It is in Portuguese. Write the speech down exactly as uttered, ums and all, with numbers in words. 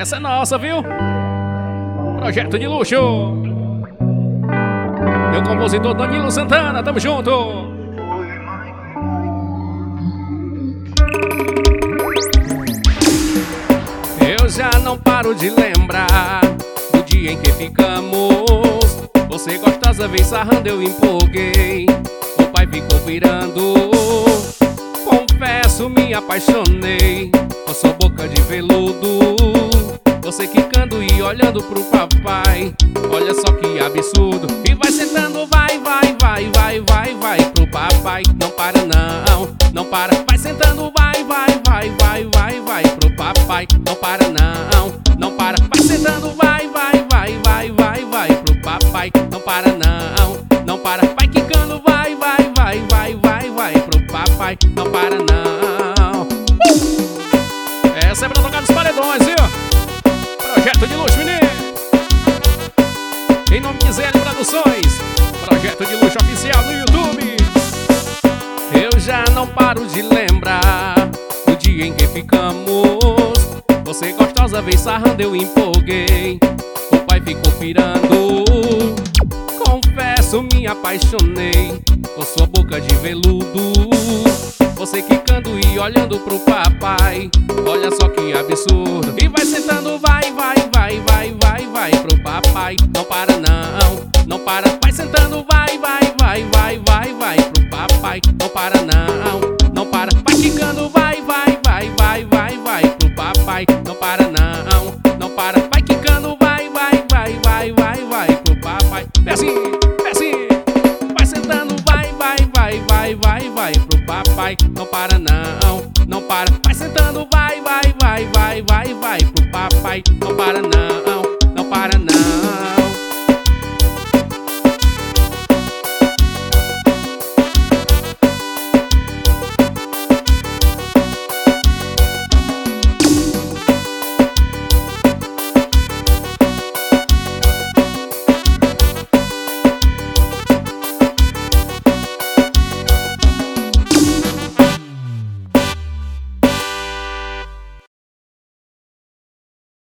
Essa é nossa, viu? Projeto de luxo. Meu compositor Danilo Santana, tamo junto. Eu já não paro de lembrar do dia em que ficamos. Você gostosa vem sarrando, eu empolguei. O pai ficou virando. Confesso, me apaixonei com sua boca de veludo. Você quicando e olhando pro papai. Olha só que absurdo. E vai sentando, vai, vai, vai, vai, vai, vai pro papai. Não para não, não para. Vai sentando, vai, vai, vai, vai, vai, vai pro papai. Não para não, não para. Vai sentando, vai, vai, vai, vai, vai, vai pro papai. Não para não, não para. Vai quicando, vai, vai, vai, vai, vai, vai pro papai. Não para não. uh! Essa é pra tocar nos paredões, viu? Projeto de luxo, menino. Em nome de Zé L Produções, Projeto de luxo oficial no YouTube. Eu já não paro de lembrar do dia em que ficamos. Você gostosa vem sarrando, eu empolguei. O pai ficou pirando. Confesso, me apaixonei com sua boca de veludo. Você quicando e olhando pro papai. Olha só que absurdo. E vai sentando, vai, vai, vai, vai, vai, vai pro papai. Não para não, não para. Vai sentando, vai, vai, vai, vai, vai, vai pro papai. Não para não, não para. Vai quicando, vai, vai, vai, vai, vai, vai pro papai. Não para não, não para. Vai quicando, vai, vai, vai, vai, vai, vai pro papai. É assim, é assim. Vai sentando, vai, vai, vai, vai, vai, vai pro papai. Não para não, não para. Vai sentando, vai, vai, vai, vai, vai, vai pro papai. Não para não, não para não.